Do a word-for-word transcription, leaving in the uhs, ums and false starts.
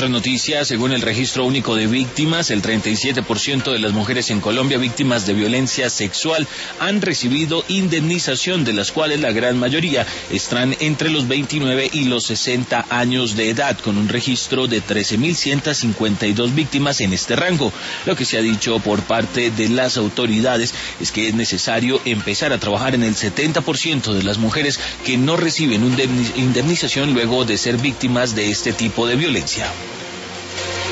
otra noticia, según el Registro Único de Víctimas, el treinta y siete por ciento de las mujeres en Colombia víctimas de violencia sexual han recibido indemnización, de las cuales la gran mayoría están entre los veintinueve y los sesenta años de edad, con un registro de trece mil ciento cincuenta y dos víctimas en este rango. Lo que se ha dicho por parte de las autoridades es que es necesario empezar a trabajar en el setenta por ciento de las mujeres que no reciben indemnización luego de ser víctimas de este tipo de violencia.